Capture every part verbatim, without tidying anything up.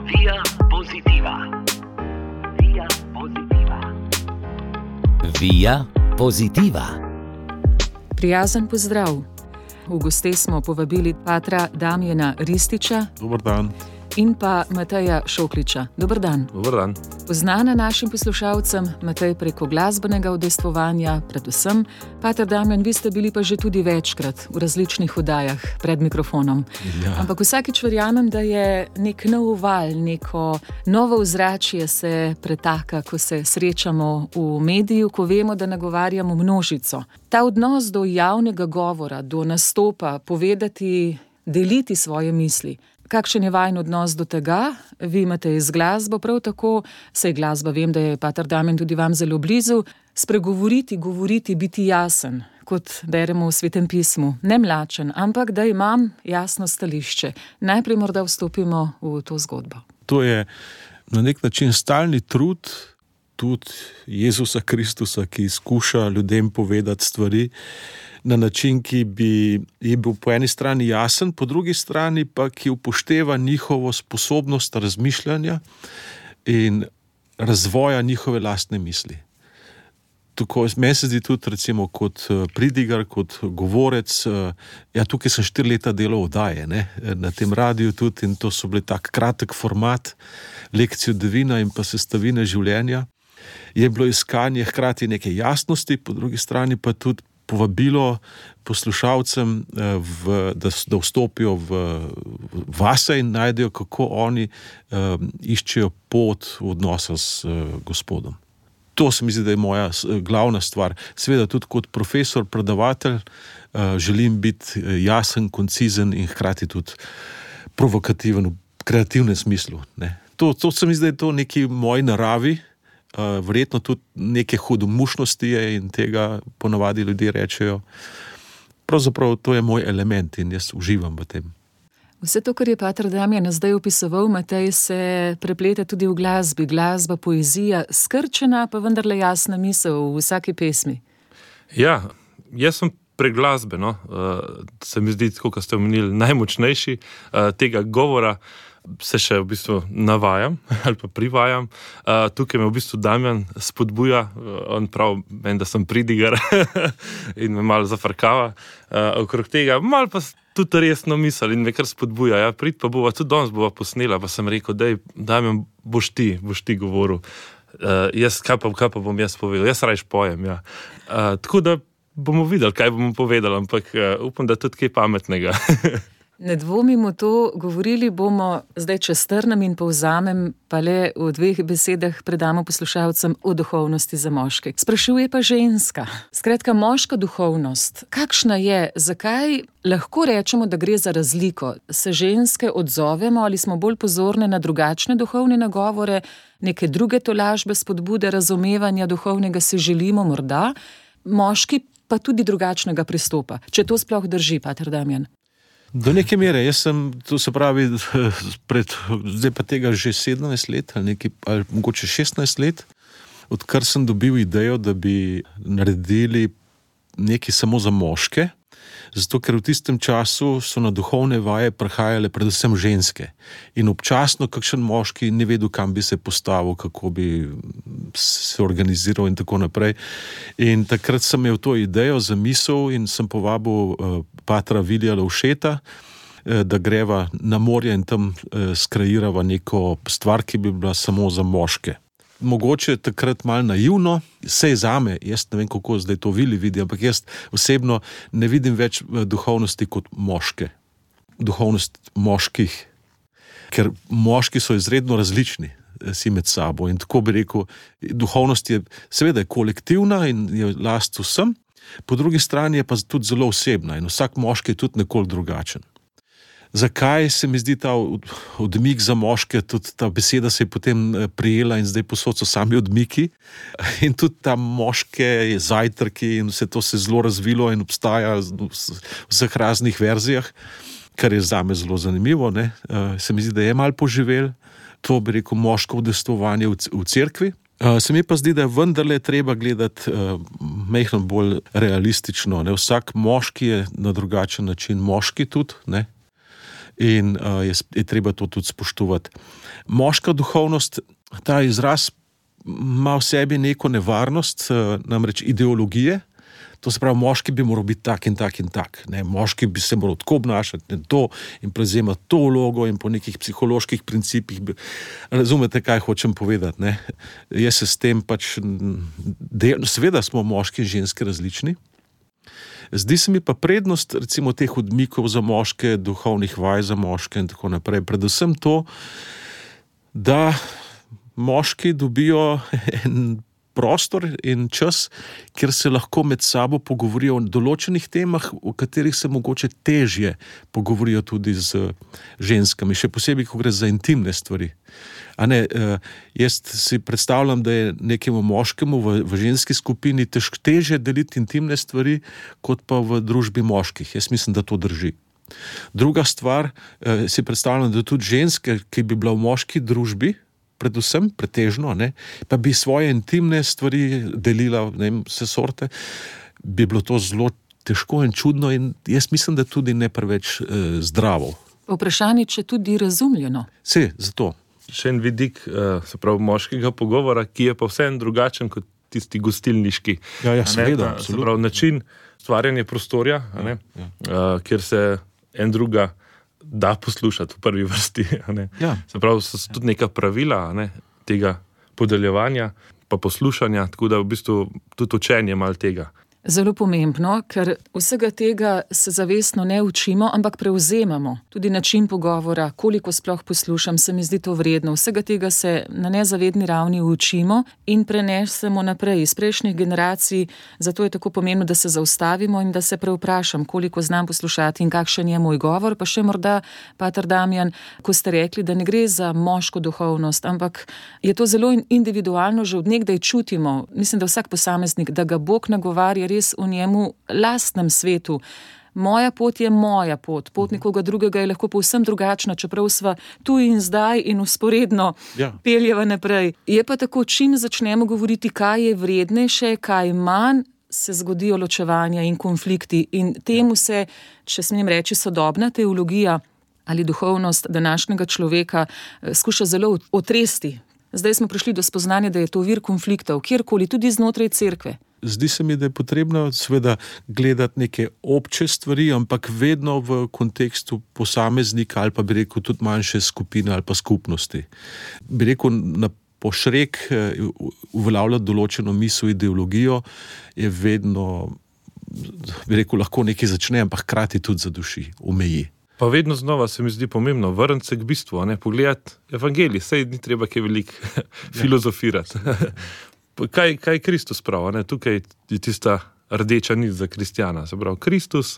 Via Positiva. Via Positiva. Via Positiva. Prijazen pozdrav. V goste smo povabili patra Damjana Rističa. Dobar dan. In pa Mateja Šokliča. Dobar dan. Dobar dan. Poznana našim poslušalcem, Matej preko glasbenega udejstvovanja, predvsem. Pater Damjan, vi ste bili pa že tudi večkrat v različnih oddajah pred mikrofonom. Ja. Ampak vsakič verjamem, da je nek nov val, neko novo ozračje se pretaka, ko se srečamo v mediju, ko vemo, da nagovarjamo množico. Ta odnos do javnega govora, do nastopa, povedati, deliti svoje misli. Kakšen je vajen odnos do tega? Vi imate iz glasbo, prav tako, saj glasba, vem, da je pater Damjan tudi vam zelo blizu, spregovoriti, govoriti, biti jasen, kot beremo v Svetem pismu. Ne mlačen, ampak da imam jasno stališče. Najprej morda vstopimo v to zgodbo. To je na nek način stalni trud, tudi Jezusa Kristusa, ki skuša ljudem povedati stvari na način, ki bi je bil po eni strani jasen, po drugi strani pa, ki upošteva njihovo sposobnost razmišljanja in razvoja njihove lastne misli. Tako, meni se zdi tudi, recimo, kot pridigar, kot govorec, ja, tukaj sem štiri leta delal oddaje, ne, na tem radiju tudi, in to so bili tak kratek format, lekcijo devina in pa sestavine življenja. Je bilo iskanje hkrati neke jasnosti, po drugi strani pa tudi povabilo poslušalcem, v, da, da vstopijo v vase in najdejo, kako oni um, iščejo pot v odnosa s uh, Gospodom. To se mi zdi, da je moja glavna stvar. Seveda tudi kot profesor, predavatelj uh, želim biti jasen, koncizen in hkrati tudi provokativen v kreativnem smislu. Ne. To, to se mi zdi, da je to neki moji naravi. Uh, verjetno tudi neke hudomušnosti je in tega ponavadi ljudje rečejo. Pravzaprav to je moj element in jaz uživam v tem. Vse to, kar je pater Damjan zdaj opisoval, Matej, se prepleta tudi v glasbi. Glasba, poezija, skrčena, pa vendarle jasna misel v vsaki pesmi. Ja, jaz sem prek glasbe, no, uh, se mi zdi, tako, kot ste omenili, najmočnejši uh, tega govora. Se še v bistvu navajam ali pa privajam. Uh, tukaj me v bistvu Damjan spodbuja, uh, on prav meni, da sem pridigar in me malo zafrkava uh, okrog tega, malo pa tudi resno misel in me kar spodbuja. Ja, prid pa bova, tudi danes bova posnela, pa sem rekel, daj, Damjan, boš ti, boš ti govoril. Uh, jaz, kaj pa, kaj pa bom jaz povedal? Jaz rajš pojem, ja. Uh, tako da bomo videli, kaj bomo povedali, ampak uh, upam, da tudi kaj pametnega. Ne dvomimo to, govorili bomo, zdaj če strnem in povzamem, pa le v dveh besedah predamo poslušalcem o duhovnosti za moške. Sprašuje pa ženska. Skratka, moška duhovnost. Kakšna je? Zakaj lahko rečemo, da gre za razliko? Se ženske odzovemo ali smo bolj pozorne na drugačne duhovne nagovore, neke druge tolažbe, spodbude, razumevanja duhovnega si želimo morda, moški pa tudi drugačnega pristopa. Če to sploh drži, pater Damjan. Do neke mere, jaz sem, to se pravi, pred, zdaj pa tega že sedemnajst let, ali, nekaj, ali mogoče šestnajst let, odkar sem dobil idejo, da bi naredili nekaj samo za moške, zato ker v tistem času so na duhovne vaje prihajale predvsem ženske. In občasno kakšen moški ni vedel, kam bi se postavil, kako bi se organiziral in tako naprej. In takrat sem imel to idejo, zamisel in sem povabil uh, patra Vilija Lovšeta, uh, da greva na morje in tam uh, skreirava neko stvar, ki bi bila samo za moške. Mogoče takrat malo naivno, sej zame, jaz ne vem, kako zdaj to Vili vidi, ampak jaz osebno ne vidim več duhovnosti kot moške. Duhovnost moških. Ker moški so izredno različni si med sabo in tako bi rekel, duhovnost je seveda kolektivna in je last vsem, po drugi strani je pa tudi zelo osebna in vsak moški je tudi nekoliko drugačen. Zakaj se mi zdi ta odmik za moške, tudi ta beseda se je potem prijela in zdaj posod so sami odmiki in tudi ta moške zajtrki in vse to se zelo razvilo in obstaja v vseh raznih verzijah, kar je zame zelo zanimivo, ne. Se mi zdi, da je malo poživel to, bi rekel, moško udejstvovanje v, v cerkvi. Se mi pa zdi, da je vendarle treba gledati uh, majhno bolj realistično, ne. Vsak moški je na drugačen način moški tudi, ne. in uh, je, je treba to tudi spoštovati. Moška duhovnost, ta izraz ima v sebi neko nevarnost, uh, namreč ideologije. To se pravi, moški bi moral biti tak in tak in tak. Ne? Moški bi se moral tako obnašati in to in prevzemati to vlogo in po nekih psiholoških principih. Bi... Razumete, kaj hočem povedati? Ne? Jaz se s tem pač... Del... Seveda smo moški in ženske različni. Zdi se mi pa prednost recimo teh odmikov za moške, duhovnih vaj za moške in tako naprej. Predvsem to, da moški dobijo en prostor in čas, kjer se lahko med sabo pogovorijo o določenih temah, o katerih se mogoče težje pogovorijo tudi z ženskami, še posebej, ko gre za intimne stvari. A ne, jaz si predstavljam, da je nekemu moškemu v, v ženski skupini težko težje deliti intimne stvari, kot pa v družbi moških. Jaz mislim, da to drži. Druga stvar, si predstavljam, da tudi ženske, ki bi bila v moški družbi, predvsem, pretežno, ne, pa bi svoje intimne stvari delila, ne vem, vse sorte, bi bilo to zelo težko in čudno in jaz mislim, da tudi ne preveč eh, zdravo. Vprašanje, če tudi razumljeno. Se, zato. Še en vidik, se pravi, moškega pogovora, ki je pa vseeno drugačen kot tisti gostilniški. Ja, ja, seveda, se pravi, način stvarjanja prostorja, a ne, ja, ja. kjer se en druga da poslušati v prvi vrsti. A ne. Ja. Se pravi, so tudi neka pravila, a ne, tega podeljevanja, pa poslušanja, tako da v bistvu tudi učenje malo tega. Zelo pomembno, ker vsega tega se zavestno ne učimo, ampak prevzemamo. Tudi način pogovora, koliko sploh poslušam, se mi zdi to vredno. Vsega tega se na nezavedni ravni učimo in prenesemo naprej iz prejšnjih generacij. Zato je tako pomembno, da se zaustavimo in da se prevprašam, koliko znam poslušati in kakšen je moj govor. Pa še morda, pater Damjan, ko ste rekli, da ne gre za moško duhovnost, ampak je to zelo individualno, že od nekdaj čutimo. Mislim, da vsak posameznik, da ga Bog nagovarja res v njemu lastnem svetu. Moja pot je moja pot, pot nekoga drugega je lahko povsem drugačna, čeprav sva tu in zdaj in usporedno ja. peljeva naprej. Je pa tako, čim začnemo govoriti, kaj je vrednejše, kaj manj, se zgodijo ločevanja in konflikti in temu se, če smem reči, sodobna teologija ali duhovnost današnjega človeka skuša zelo otresti. Zdaj smo prišli do spoznanja, da je to vir konfliktov, kjerkoli, tudi znotraj cerkve. Zdi se mi, da je potrebno seveda gledati neke obče stvari, ampak vedno v kontekstu posameznika ali pa bi rekel tudi manjše skupine ali pa skupnosti. Bi rekel, na pošrek uveljavljati določeno misel, ideologijo je vedno, bi rekel, lahko nekaj začne, ampak hkrati tudi zaduši, omeji. Pa vedno znova se mi zdi pomembno vrniti se k bistvu, ne, pogledati evangelij, saj ni treba kaj veliko filozofirati. Kaj, kaj je Kristus prav, ne? Tukaj je tista rdeča nit za kristjana, se pravi Kristus,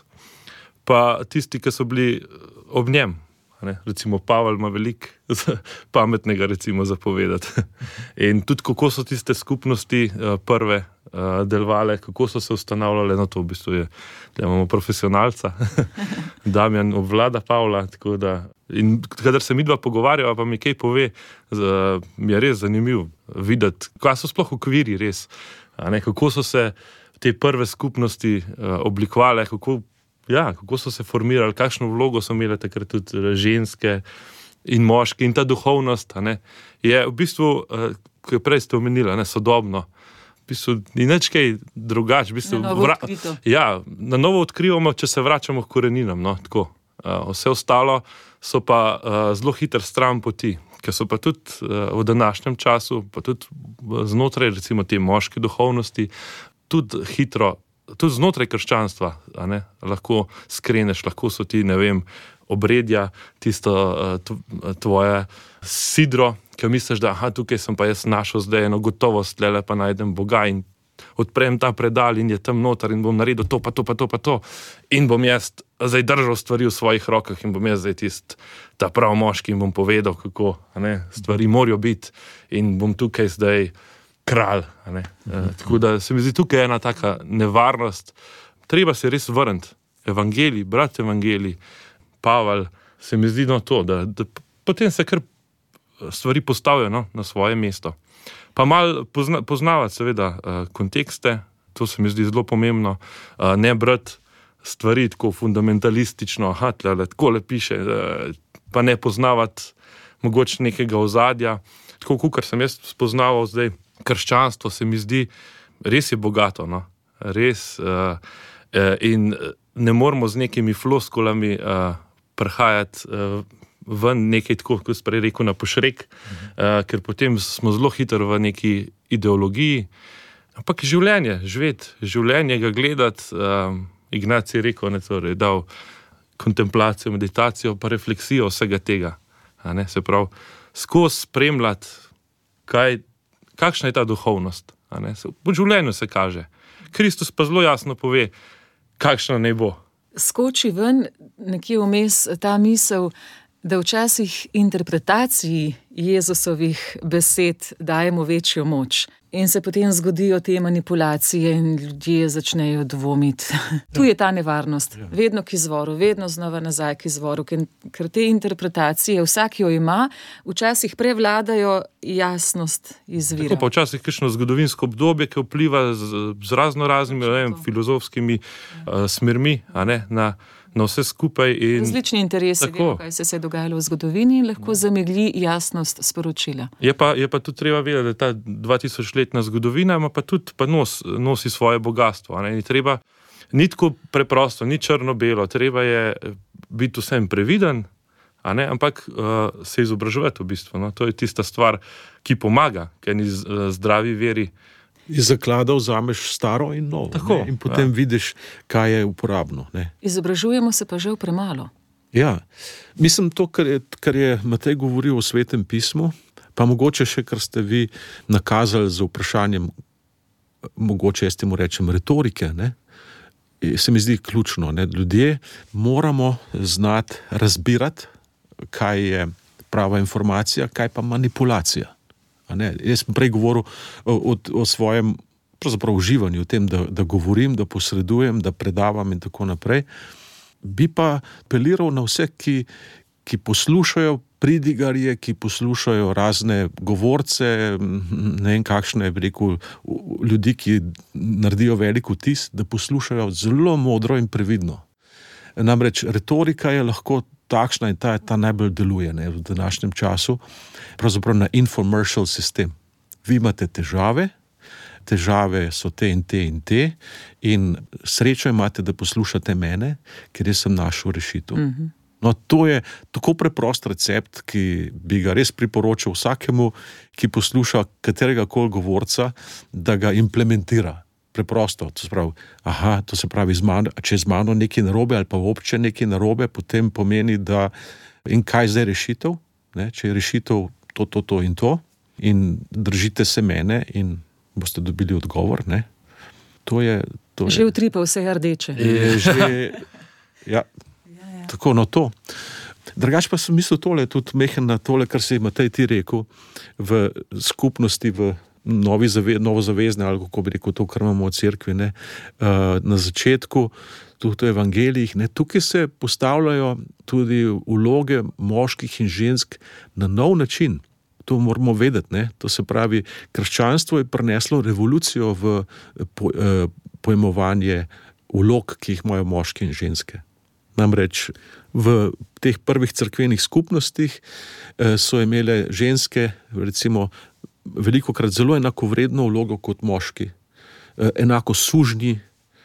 pa tisti, ki so bili ob njem, ne? Recimo Pavel ima veliko pametnega recimo zapovedati. In tudi kako so tiste skupnosti prve delovale, kako so se ustanavljale, no to v bistvu je, da imamo profesionalca, Damjan obvlada Pavla, tako da in kadar se midva pogovarjava, pa mi kaj pove, mi je res zanimiv videti, kaj so sploh okviri res, a ne, kako so se te prve skupnosti oblikovale, kako, ja, kako so se formirali, kakšno vlogo so imele takrat tudi ženske in moški in ta duhovnost, a ne, je v bistvu, ko je prej ste omenila, ne, sodobno, v bistvu ni nič kaj drugač, v bistvu, na novo vra- odkrito. Ja, na novo odkrivamo, če se vračamo k koreninam, no, tako. Vse ostalo so pa uh, zelo hiter stran poti, ker so pa tudi uh, v današnjem času, pa tudi znotraj recimo te moške duhovnosti, tudi hitro, tudi znotraj krščanstva, a ne, lahko skreneš, lahko so ti, ne vem, obredja, tisto uh, tvoje sidro, ki misliš, da aha, tukaj sem pa jaz našel zdaj eno gotovost, tlele pa najdem Boga in odprem ta predal in je tam noter in bom naredil to, pa to, pa to, pa to. In bom jaz zdaj držal stvari v svojih rokah in bom jaz zdaj tist, ta prav moški in bom povedal, kako, a ne, stvari morajo biti in bom tukaj zdaj kralj, a ne. Uh, tako da se mi zdi tukaj ena taka nevarnost. Treba se res vrniti. Evangelij, brati evangelij, Pavel, se mi zdi no to, da, da potem se kar stvari postavijo, no, na svoje mesto. Pa malo pozna, poznavati seveda uh, kontekste, to se mi zdi zelo pomembno, uh, ne brati stvari tako fundamentalistično, aha, tle, tako le piše, pa ne poznavati mogoče nekega ozadja. Tako, kot sem jaz spoznaval zdaj, krščanstvo se mi zdi, res je bogato, no? Res uh, uh, in ne moramo z nekimi floskulami uh, prihajati uh, ven nekaj tako, kot sem prej rekel, na pošrek, uh, ker potem smo zelo hitro v neki ideologiji. Ampak življenje, živeti, življenje ga gledati, uh, Ignacij je rekel, ne, torej, dal kontemplacijo, meditacijo, pa refleksijo vsega tega. A ne, se pravi, skozi spremljati, kaj, kakšna je ta duhovnost. A ne, se, v življenju se kaže. Kristus pa zelo jasno pove, kakšna naj bo. Skoči ven nekje vmes ta misel, da včasih interpretaciji Jezusovih besed dajemo večjo moč. In se potem zgodijo te manipulacije in ljudje začnejo dvomiti. Tu je ta nevarnost. Vedno k izvoru, vedno znova nazaj k izvoru, ker te interpretacije, vsak jo ima, včasih prevladajo jasnost izvira. Tako pa včasih kakšno zgodovinsko obdobje, ki vpliva z, z razno raznimi vem, filozofskimi uh, smermi, a ne, na na vse skupaj. In različni interesi, vemo, kaj se je dogajalo v zgodovini in lahko zamegli jasnost sporočila. Je pa, je pa tudi treba vedeti, da ta dvatisočletna zgodovina ima pa tudi pa nos, nosi svoje bogatstvo. Ne? Ni treba, ni tako preprosto, ni črno-belo, treba je biti vsem previden, a ne? Ampak uh, se izobraževati v bistvu. No? To je tista stvar, ki pomaga, ker ni uh, zdravi veri. Iz zaklada vzameš staro in novo. Tako, in potem ja. vidiš, kaj je uporabno. Ne. Izobražujemo se pa žal premalo. Ja, mislim to, kar je, kar je Matej govoril o Svetem pismu, pa mogoče še, kar ste vi nakazali z vprašanjem, mogoče jaz temu rečem retorike, ne. Se mi zdi ključno. Ne. Ljudje moramo znati razbirati, kaj je prava informacija, kaj pa manipulacija. Ne, jaz sem prej govoril o, o, o svojem pravzaprav uživanju, o tem, da, da govorim, da posredujem, da predavam in tako naprej. Bi pa apeliral na vse, ki, ki poslušajo pridigarje, ki poslušajo razne govorce, ne vem kakšne, bi rekel, ljudi, ki naredijo velik vtis, da poslušajo zelo modro in previdno. Namreč retorika je lahko takšna in ta, ta najbolj deluje, ne, v današnjem času, pravzaprav na infomercial sistem. Vi imate težave, težave so te in te in te in srečo imate, da poslušate mene, ker jaz sem našel rešitev. Mm-hmm. No, to je tako preprost recept, ki bi ga res priporočil vsakemu, ki posluša katerega koli govorca, da ga implementira. Preprosto, to se pravi, aha, to se pravi, z mano, če je z mano nekaj narobe ali pa obče nekaj narobe, potem pomeni, da in kaj zdaj rešitev, ne? Če je rešitev to, to, to in to in držite se mene in boste dobili odgovor, ne? To je... To že je, utripa vse rdeče. Je že, ja, ja, ja, tako, no to. Drugač pa sem mislil tole, tudi mehen na tole, kar si Matej ti rekel, v skupnosti, v Novi zave, novozavezne, ali kako bi rekel to, kar imamo v cerkvi, ne, uh, na začetku, tudi v evangelijih, ne, tukaj se postavljajo tudi vloge moških in žensk na nov način. To moramo vedeti, ne, to se pravi, krščanstvo je prineslo revolucijo v po, uh, pojmovanje vlog, ki jih imajo moški in ženske. Namreč v teh prvih cerkvenih skupnostih uh, so imele ženske, recimo, velikokrat zelo enakovredno vlogo kot moški, enako sužnji,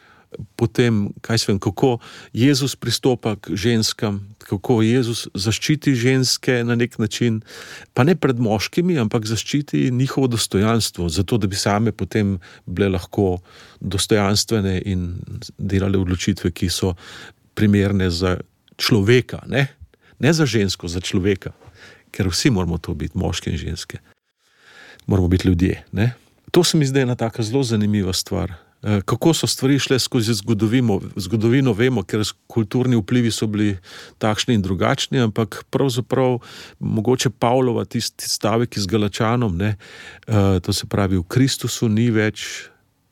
potem, kaj se vem, kako Jezus pristopa k ženskam, kako Jezus zaščiti ženske na nek način, pa ne pred moškimi, ampak zaščiti njihovo dostojanstvo, zato da bi same potem bile lahko dostojanstvene in delale odločitve, ki so primerne za človeka, ne, ne za žensko, za človeka, ker vsi moramo to biti, moški in ženske. Moramo biti ljudje. Ne? To se mi zdaj ena taka zelo zanimiva stvar. Kako so stvari šle skozi zgodovino, zgodovino vemo, ker kulturni vplivi so bili takšni in drugačni, ampak pravzaprav mogoče Pavlova tisti stavek iz Galačanom, ne? To se pravi, v Kristusu ni več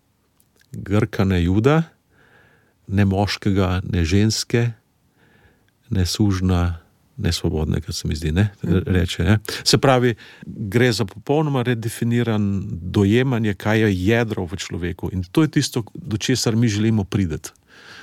Grka, ne Juda, ne moškega, ne ženske, ne sužna, nesvobodnega, se mi zdi, ne, reče, ne. Se pravi, gre za popolnoma redefiniran dojemanje, kaj je jedro v človeku in to je tisto, do česar mi želimo prideti.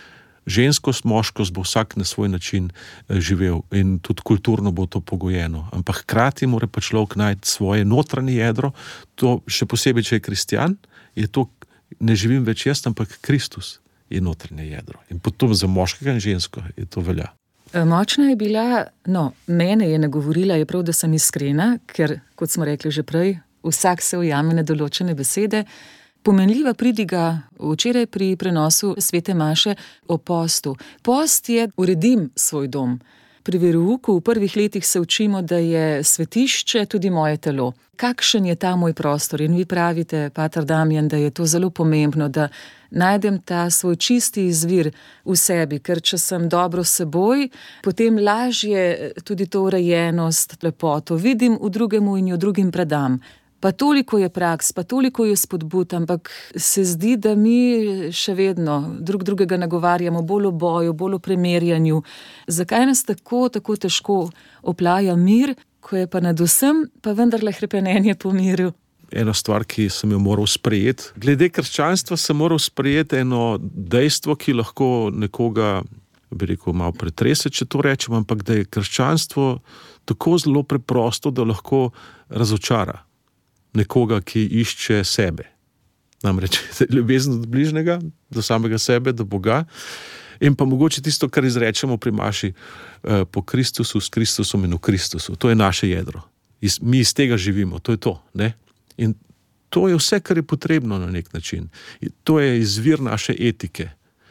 Ženskost, moškost bo vsak na svoj način živel in tudi kulturno bo to pogojeno. Ampak hkrati mora pa človek najti svoje notranje jedro, to še posebej, če je kristjan, je to, ne živim več jaz, ampak Kristus je notranje jedro. In potom za moškega in žensko je to velja. Močna je bila, no, mene je nagovorila, je prav, da sem iskrena, ker, kot smo rekli že prej, vsak se ujame na določene besede. Pomenljiva pridiga včeraj pri prenosu svete maše o postu. Post je uredim svoj dom. Pri verouku v prvih letih se učimo, da je svetišče tudi moje telo. Kakšen je ta moj prostor? In vi pravite, pater Damjan, da je to zelo pomembno, da najdem ta svoj čisti izvir v sebi, ker če sem dobro s seboj, potem lažje tudi to urejenost, lepoto vidim v drugemu in jo drugim predam. Pa toliko je praks, pa toliko je spodbud, ampak se zdi, da mi še vedno drug drugega nagovarjamo bolj o boju, bolj o premerjanju. Zakaj nas tako, tako težko oplaja mir, ko je pa nad vsem pa vendarle hrepenenje po miru? Ena stvar, ki sem jo moral sprejeti. Glede krščanstva sem moral sprejeti eno dejstvo, ki lahko nekoga, bi rekel, malo pretrese, če to rečem, ampak da je krščanstvo tako zelo preprosto, da lahko razočara nekoga, ki išče sebe. Namreč ljubezen od bližnjega, do samega sebe, do Boga. In pa mogoče tisto, kar izrečemo pri maši, eh, po Kristusu, s Kristusom in v Kristusu. To je naše jedro. Iz, mi iz tega živimo, to je to. Ne? In to je vse, kar je potrebno na nek način. In to je izvir naše etike,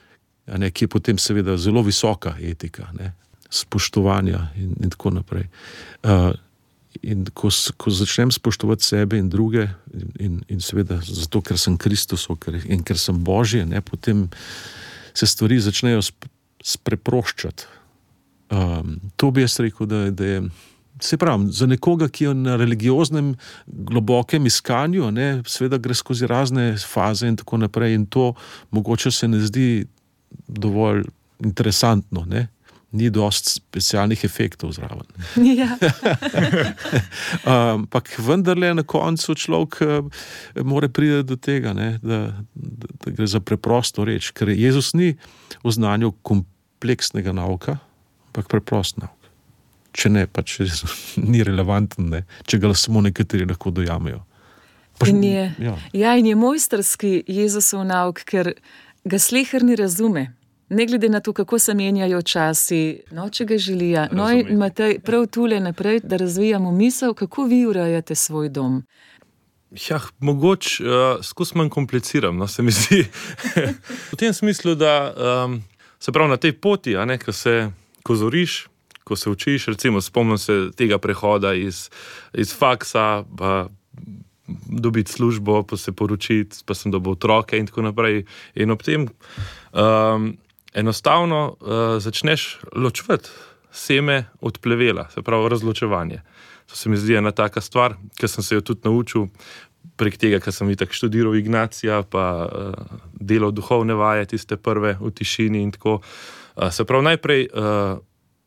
a ne, ki je potem seveda zelo visoka etika, ne? Spoštovanja in, in tako naprej. Uh, In ko, ko začnem spoštovati sebe in druge, in, in, in seveda zato, ker sem Kristusov ker, in ker sem Božje, ne, potem se stvari začnejo sp, spreproščati. Um, to bi jaz rekel, da, da je, se pravim, za nekoga, ki je na religioznem, globokem iskanju, ne, seveda gre skozi razne faze in tako naprej, in to mogoče se ne zdi dovolj interesantno, ne. Ni dosti specialnih efektov zraven. Ja. Ampak vendarle na koncu človek mora priti do tega, ne, da, da, da gre za preprosto reč, ker Jezus ni oznanjal kompleksnega nauka, ampak preprost nauk. Če ne, pa če ni relevanten, ne, če ga samo nekateri lahko dojamejo. Pa, in je, ja. Ja, in je mojstrski Jezusov nauk, ker ga sleherni razume. Ne glede na to, kako se menjajo časi, no, če ga želija. No, in Matej, prav tule naprej, da razvijamo misel, kako vi urejate svoj dom? Ja, mogoče uh, skus manj kompliciram, no, se mi zdi. V tem smislu, da um, se pravi na tej poti, a ne, ko se, ko zoriš, ko se učiš, recimo spomnim se tega prehoda iz, iz faksa, pa dobiti službo, pa se poročiti, pa sem dobil otroke in tako naprej. In ob tem um, enostavno uh, začneš ločevati seme od plevela, se pravi razločevanje. To se mi zdi ena taka stvar, ker sem se jo tudi naučil prek tega, ker sem itak študiral Ignacija, pa uh, delal duhovne vaje, tiste prve v tišini in tako. Uh, se pravi najprej, uh,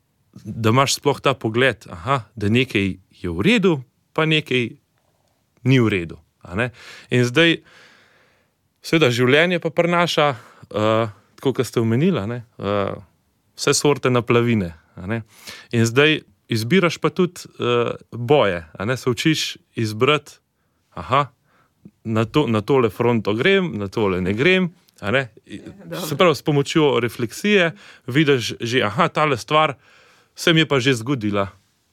da imaš sploh ta pogled, aha, da nekaj je v redu, pa nekaj ni v redu. A ne? In zdaj, seveda, življenje pa prinaša, uh, tako, kot ste omenila, ne, uh, vse sorte naplavine. A ne. In zdaj izbiraš pa tudi uh, boje, a ne, se učiš izbrati, aha, na, to, na tole fronto grem, na tole ne grem, a ne. Se pravi, s pomočjo refleksije vidiš že, aha, tale stvar se mi je pa že zgodila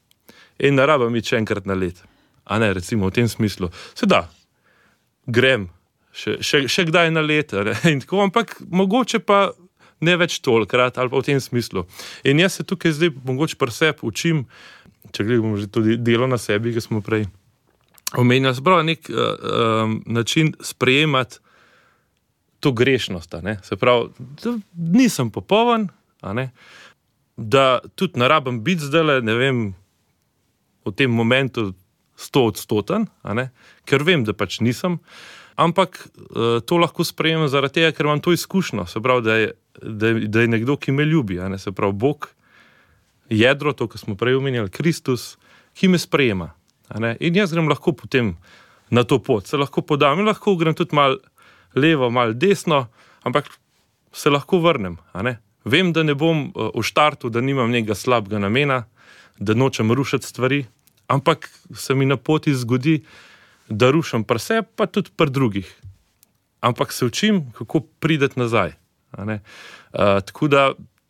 in ne rabim iti še enkrat na let. A ne, recimo v tem smislu. Seveda, grem, Še, še, še kdaj na let, in tako, ampak mogoče pa ne več tolikrat, ali pa v tem smislu. In jaz se tukaj zdaj mogoče pri sebi učim, če gledamo že tudi delo na sebi, ki smo prej omenjali, sprav nek uh, um, način sprejemati to grešnost, a ne. Se pravi, da nisem popoln, a ne, da tudi ne rabim biti zdajle, ne vem, v tem momentu sto odstoten, a ne, ker vem, da pač nisem. Ampak to lahko sprejemam zaradi tega, ker imam to izkušnjo, se pravi, da je, da je, da je nekdo, ki me ljubi, a ne, se pravi, Bog, jedro, to, kar smo prej omenjali, Kristus, ki me sprejema. A ne, in jaz grem lahko potem na to pot, se lahko podam in lahko grem tudi malo levo, malo desno, ampak se lahko vrnem, a ne. Vem, da ne bom uh, v štartu, da nimam nekega slabega namena, da nočem rušiti stvari, ampak se mi na poti zgodi, da rušim pri sebi, pa tudi pri drugih. Ampak se učim, kako prideti nazaj. A ne? Uh, tako da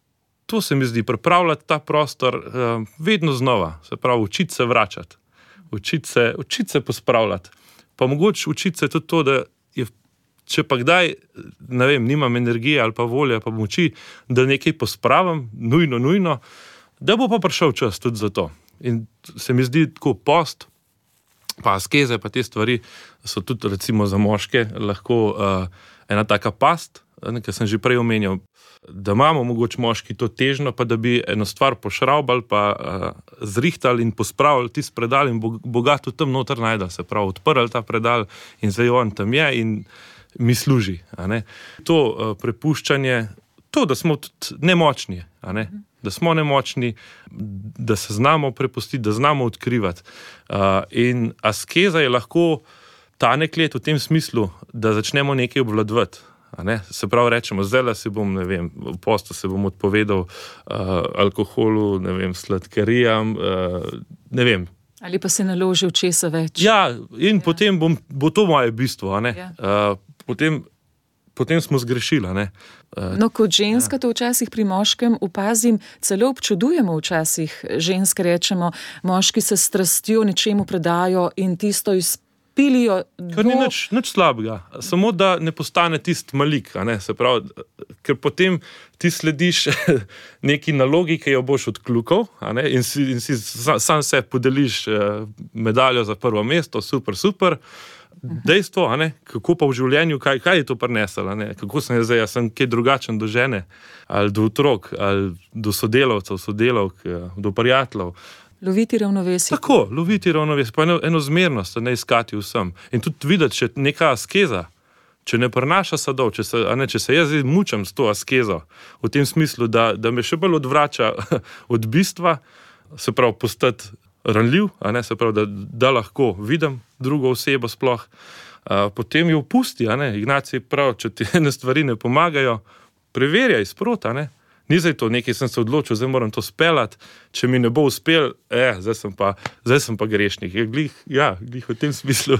to se mi zdi, pripravljati ta prostor uh, vedno znova, se pravi, učiti se vračati, učiti se, učiti se pospravljati. Pa mogoče učiti se tudi to, da je, če pa kdaj, ne vem, nimam energije ali pa volje, pa moči, da nekaj pospravim, nujno, nujno, da bo pa prišel čas tudi za to. In se mi zdi tako post, pa askeze, pa te stvari so tudi recimo za moške lahko uh, ena taka past, ker sem že prej omenjal, da imamo mogoče moški to težno, pa da bi eno stvar pošraubali, pa uh, zrihtali in pospravili tisti predal in Boga tudi tam noter najdel, se pravi, odprli ta predal in zdaj on tam je in mi služi. A ne? To uh, prepuščanje, to, da smo tudi nemočni, a ne? Da smo nemočni, da se znamo prepustiti, da znamo odkrivati. Uh, in askeza je lahko tanek led v tem smislu, da začnemo nekaj obvladovati. Ne? Se pravi, rečemo, zdaj se bom, ne vem, v postu se bom odpovedal uh, alkoholu, ne vem, sladkarijam, uh, ne vem. Ali pa se naložil česa več. Ja, in ja. potem bom, bo to moje bistvo, a ne? Ja. Uh, potem, potem smo zgrešili, a ne? Uh, No, kot ženska to včasih pri moškem opazim, celo občudujemo včasih. Ženske rečemo, moški se s strastjo nečemu predajo in tisto izpilijo. Kar ni nič, nič slabega, samo da ne postane tisti malik, a ne, se pravi, ker potem ti slediš neki nalogi, ki jo boš odkljukal, a ne, in si, in si sam se podeliš medaljo za prvo mesto, super, super. Dejstvo, a ne, kako pa v življenju, kaj, kaj je to prineslo, a ne, kako sem jaz zdaj, jaz sem kaj drugačen do žene, ali do otrok, ali do sodelavcev, sodelavk, do prijateljev. Loviti ravnovesje. Tako, loviti ravnovesje, pa eno, enozmernost, ne iskati vsem. In tudi videti, če neka askeza, če ne prinaša sadov, če se, a ne, če se jaz mučam s to askezo, v tem smislu, da, da me še bolj odvrača od bistva, se pravi, postati ranljiv, a ne, se pravi, da, da lahko vidim drugo osebo sploh, a, potem jo opusti, a ne, Ignacij prav, če ti ene stvari ne pomagajo, preverjaj sprot, a ne. Ni zdaj to, nekaj sem se odločil, zdaj moram to speljati, če mi ne bo uspel, eh, zdaj sem pa, zdaj sem pa grešnik. Ja, glih, ja, glih v tem smislu.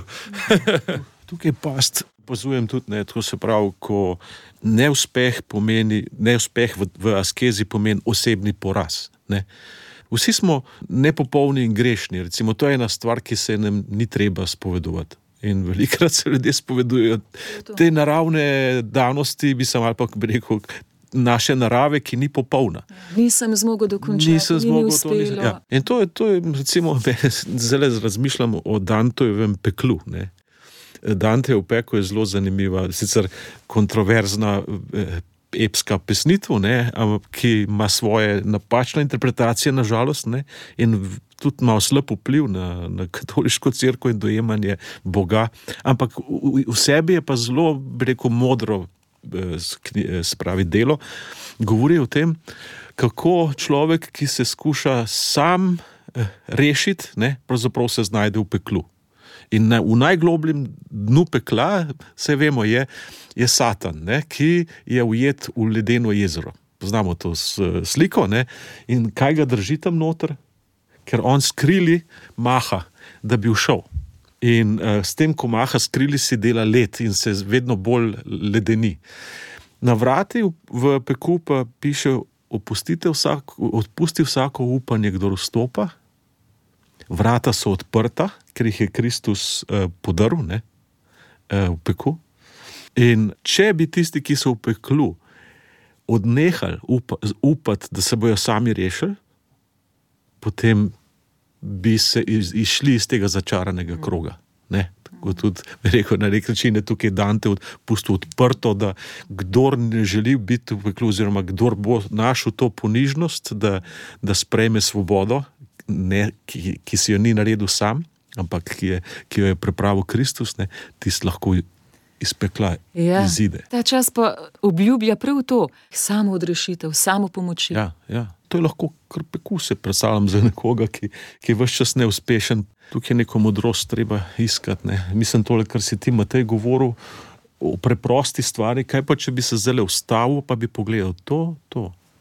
Tukaj past opazujem tudi, ne, to se pravi, ko neuspeh pomeni, neuspeh v, v askezi pomeni osebni poraz, ne. Vsi smo nepopolni in grešni, recimo, to je ena stvar, ki se nam ni treba spovedovati. In velikrat se ljudje spovedujejo te naravne danosti, bi sem ali pa bi rekel, naše narave, ki ni popolna. Nisem zmogel dokončati, nisem ni zmogel, mi to nisem, uspelo. ja. In to je, to je recimo, zelo razmišljam o Dantojevem peklu, ne. Dantejev pekel je zelo zanimiva, sicer kontroverzna eh, epska pesnitev, ne, ki ima svoje napačne interpretacije, nažalost, ne, in tudi ima slab vpliv na, na katoliško cerkev in dojemanje Boga, ampak v, v sebi je pa zelo, bi rekel, modro spravi delo, govori o tem, kako človek, ki se skuša sam rešiti, ne, pravzaprav se znajde v peklu. In na, v najglobljem dnu pekla, se vemo, je, je Satan, ne, ki je ujet v ledeno jezero. Poznamo to sliko, ne, in kaj ga drži tam noter? Ker on skrili maha, da bi ušel. In uh, s tem, ko maha skrili, si dela led in se vedno bolj ledeni. Na vrati v, v peku pa piše, opustite vsak, odpusti vsako upanje, kdor vstopa. Vrata so odprta, ker jih je Kristus uh, podaril, ne, uh, v peku. In če bi tisti, ki so v peklu, odnehali upa, upati, da se bojo sami rešili, potem bi se iz, išli iz tega začaranega kroga. Ne? Tako tudi, rekel, na nek način je tukaj Dante pustil odprto, da kdor ne želi biti v peklu, oziroma kdor bo našel to ponižnost, da, da sprejme svobodo, ne, ki, ki si jo ni naredil sam, ampak ki, je, ki jo je pripravil Kristus, ne, tisti lahko iz pekla ja, izide. Ta čas pa obljublja prav to, samo odrešitev, samo pomoči. Ja, ja. To je lahko kar peku, se predstavljam za nekoga, ki, ki je ves čas neuspešen. Tukaj neko modrost treba iskati. Ne. Mislim tole, kar si ti, Matej, govoril o preprosti stvari, kaj pa, če bi se zdaj ustavil, pa bi pogledal to, to.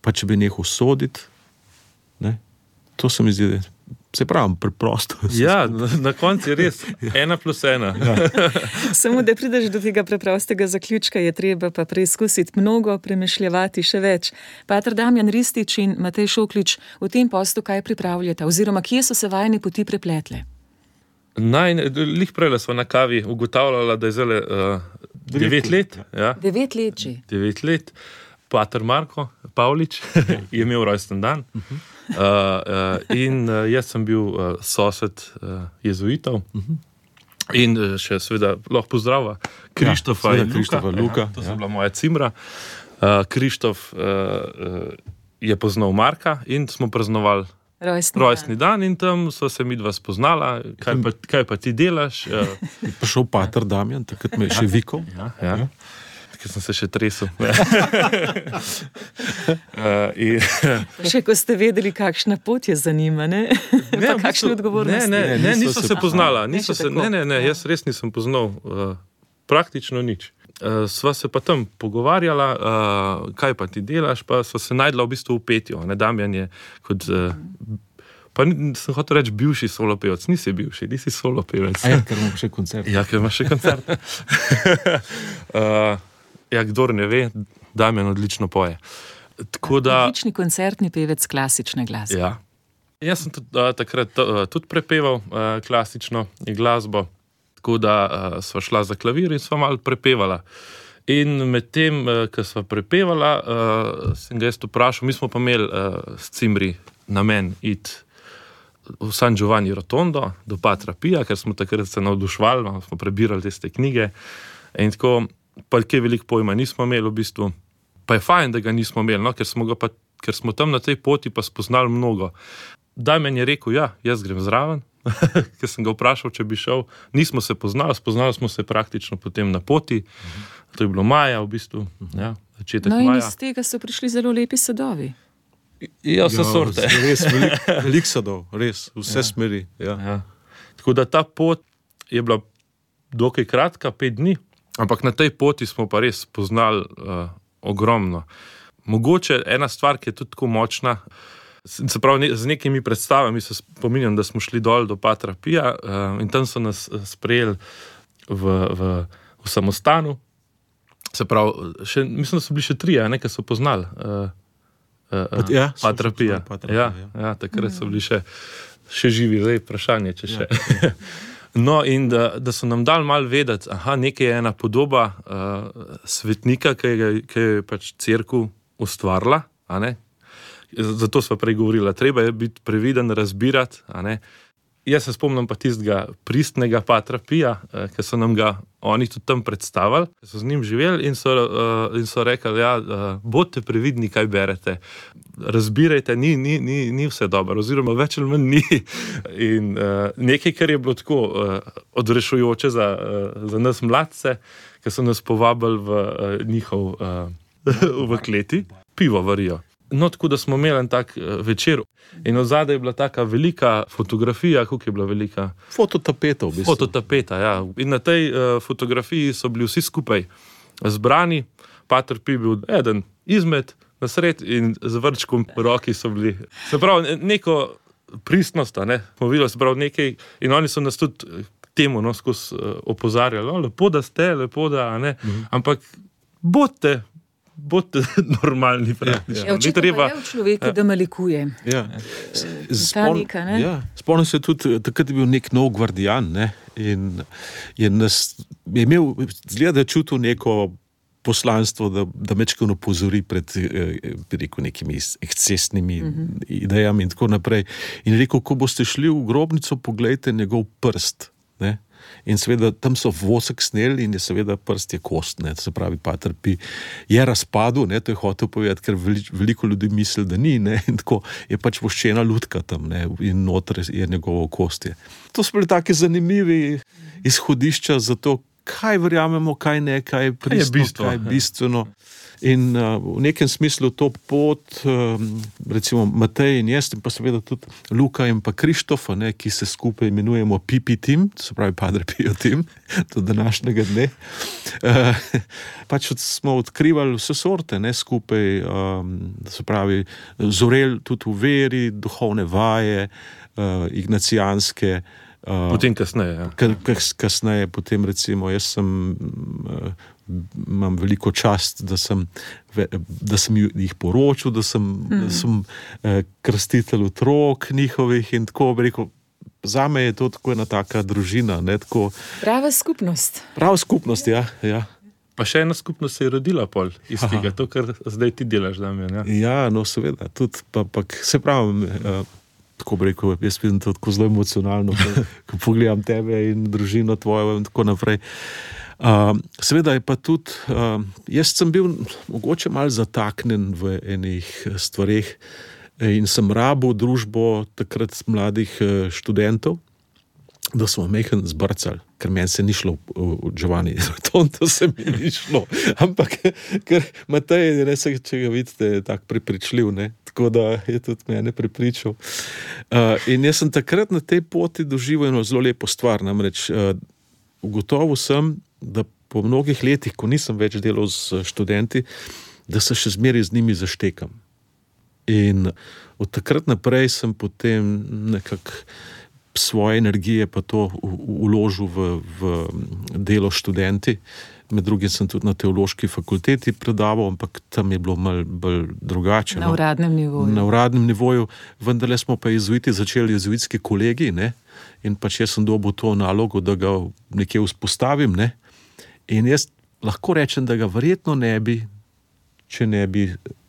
pa če bi nehal soditi. Ne? To se mi zdi, da se pravi preprosto. Ja, na, na koncu je res ena plus ena. Ja. Samo da prideš do tega preprostega zaključka, je treba pa preizkusiti mnogo, premišljevati še več. Pater Damjan Ristič in Matej Šoklič, v tem postu kaj pripravljata, oziroma kje so se vajine poti prepletle? Naj, lih prejle smo na kavi ugotavljala, da je zelo uh, devet let. Ja. Devet let že. Devet let. Pater Marko Pavlič je imel rojsten dan. Uh-huh. Uh, uh, in uh, jaz sem bil uh, sosed uh, jezuitov. Uh-huh. In uh, še seveda lahko pozdrava Krištofa ja, in Krištofa Luka. Luka. Ja, to ja. so bila moja cimra. Uh, Krištof uh, uh, je poznal Marka in smo praznovali Rojstni, rojstni dan. dan in tam so se midva spoznala, kaj pa, kaj pa ti delaš. Uh, je prišel Pater Damjan, takrat me je še vikal. Ja, ja. ja. Ker sem se še tresel. uh, in, še ko ste vedeli, kakšna pot je za njima, ne? ne pa kakšne odgovornosti? Ne, ne, ne, niso se poznala. Ne, Niso se, ne, ne, ne, jaz res nisem poznal uh, praktično nič. Uh, sva se pa tam pogovarjala, uh, kaj pa ti delaš, pa sva se najdla v bistvu v petju. Ne, Damjan je kot... Uh, Pa sem hotel reči bivši solopevec. Nisi bivši, nisi solopevec. A ja, ker imamo še koncert. Ja, ker imaš še koncert. uh, ja, kdor ne ve, Damjan odlično poje. Tako da... Odlični koncertni pevec klasične glasbe. Ja. Jaz sem tudi, uh, takrat uh, tudi prepeval uh, klasično glasbo, tako da uh, sva šla za klavir in sva malo prepevala. In med tem, uh, ko sva prepevala, uh, sem ga jaz vprašal, mi smo pa imeli uh, s cimri namen iti v San Giovanni Rotondo, do Patra Pija, ker smo takrat se navdušvali, smo prebirali tiste knjige in tako, pa kaj veliko pojma nismo imeli v bistvu, pa je fajn, da ga nismo imeli, no, ker, smo ga pa, ker smo tam na tej poti pa spoznali mnogo. Damjan je rekel, ja, jaz grem zraven, ker sem ga vprašal, če bi šel, nismo se poznali, spoznali smo se praktično potem na poti, to je bilo maja v bistvu, ja, začetek maja. No in iz tega so prišli zelo lepi sadovi. Ja, vse sorte. Res, veliko velik sadov, res, vse ja. smeri. Ja. Ja. Tako da ta pot je bila dokaj kratka, pet dni, ampak na tej poti smo pa res poznali uh, ogromno. Mogoče ena stvar, ki je tudi tako močna, se pravi, z nekimi predstavami se spominjam, da smo šli dol do Patra Pija uh, in tam so nas sprejeli v, v, v samostanu. Se pravi, še, mislim, da so bili še trije, nekaj so poznali. Uh, Uh, ja, Patra Pija. Ja, ja. ja, takrat so bili še, še živi, zdaj vprašanje, če še. Ja. No, in da, da so nam dali malo vedeti, aha, nekaj je ena podoba uh, svetnika, ki je, ki je pač cerkev ustvarila, a ne? Zato sva prej govorila, treba je biti previden, razbirati, a ne? Jaz se spomnim pa tistega pristnega Patra Pija, eh, ker so nam ga oni tudi tam predstavili, so z njim živeli in so, uh, in so rekli, ja, uh, bodite previdni, kaj berete, razbirajte, ni, ni, ni, ni vse dobro, oziroma več ali manj ni. In uh, nekaj, kar je bilo tako uh, odrešujoče za, uh, za nas mladce, ker so nas povabili v uh, njihov uh, v kleti, pivo varijo. No, tako da smo imeli en tak uh, večer in od zadaj je bila taka velika fotografija, koliko je bila velika? Fototapeta v bistvu. Fototapeta, ja. In na tej uh, fotografiji so bili vsi skupaj zbrani, Pater Pi bil eden izmed nasred in z vrčkom v roki so bili. Se pravi, neko pristnost, ne, smo videli, se pravi nekaj in oni so nas tudi temu, no, skozi uh, opozarjali, no, lepo da ste, lepo da, ne, mhm. ampak bodite, bodite normalni, praktično. Ja, očitno pa je v človeku, da malikuje. Ja. Spomn, ja. Spomnim se tudi, takrat je bil nek nov gvardijan, ne, in je, nas, je imel, zgleda, da je čutil neko poslanstvo, da, da mečkano opozori pred bi rekel, nekimi ekscesnimi mm-hmm. idejami in tako naprej. In rekel, ko boste šli v grobnico, poglejte njegov prst, ne. In seveda tam so vosek sneli in je seveda prst je kost, ne, se pravi Pater Pi je razpadel, ne, to je hotel povedati, ker veliko ljudi misli, da ni, ne, in tako je pač voščena lutka tam, ne, in noter je njegovo kostje. To so bili taki zanimivi izhodišča za to, kaj verjamemo, kaj ne, kaj je pristno, bistvo, kaj je bistveno. In uh, v nekem smislu to pot, um, recimo Matej in jaz, in pa seveda tudi Luka in pa Krištofa, ne, ki se skupaj imenujemo P P Team, to se pravi Padre Pio Team, do današnjega dne. Uh, pač od, smo odkrivali vse sorte, ne, skupaj, um, se pravi, zorel tudi v veri, duhovne vaje, uh, ignacijanske. Uh, Potem kasneje, ja. Kasneje, potem recimo, jaz sem... Uh, imam veliko čast, da sem, da sem jih poročil, da sem, mm. da sem eh, krstitelj otrok njihovih in tako bi rekel, zame je to tako ena taka družina. Ne, tako, prava skupnost. Prava skupnost, ja. ja. Pa še ena skupnost se je rodila pol iz Aha. tega, to, kar zdaj ti delaš, Damjan. Ja, ja no seveda, tudi, pa, pa se pravim, eh, tako bi rekel, jaz vidim to tako zelo emocionalno, ko, ko pogledam tebe in družino tvojo in tako naprej. Uh, seveda je pa tudi, uh, jaz sem bil mogoče malo zataknen v enih stvareh in sem rabil družbo takrat mladih študentov, da smo mehen zbrcali, ker meni se ni šlo v Giovanni, to, to se mi ni šlo, ampak ker Matej, ne se, če ga vidite, je tak prepričljiv, ne, tako da je tudi mene prepričal. Uh, in jaz sem takrat na tej poti doživel eno zelo lepo stvar, namreč uh, ugotovil sem, da po mnogih letih, ko nisem več delal s študenti, da se še zmeraj z njimi zaštekam. In od takrat naprej sem potem nekako svoje energije pa to vložil v, v delo študenti. Med drugim sem tudi na teološki fakulteti predaval, ampak tam je bilo malo bolj drugače. Na no? uradnem nivoju. Na uradnem nivoju, vendarle smo pa jezuiti začeli jezuitski kolegi, ne? In pač jaz sem dobil to nalogo, da ga nekje vzpostavim, ne? In jaz lahko rečem, da ga verjetno ne bi, če ne bi